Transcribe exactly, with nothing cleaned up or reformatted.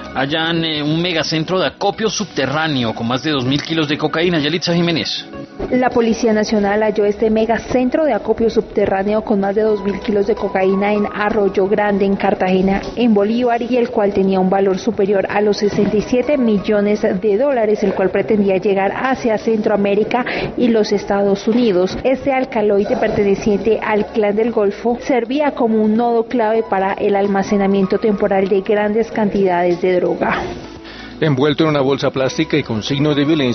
hallan eh, un megacentro de acopio subterráneo con más de dos mil kilos de cocaína. Yalitza Jiménez. La Policía Nacional halló este megacentro de acopio subterráneo con más de dos mil kilos de cocaína en Arroyo Grande, en Cartagena, en Bolívar, y el cual tenía un valor superior a los sesenta y siete millones de dólares, el cual pretendía llegar hacia Centroamérica y los Estados Unidos. Este alcaloide, perteneciente al Clan del Golfo, servía como un nodo clave para el almacenamiento temporal de grandes cantidades de droga. Envuelto en una bolsa plástica y con signos de violencia,